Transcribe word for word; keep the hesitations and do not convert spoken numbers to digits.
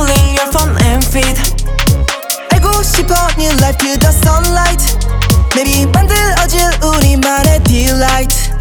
feeling your phone and feed. 알고 싶어 new life to the sunlight. Maybe 만들어질 우리만의 delight.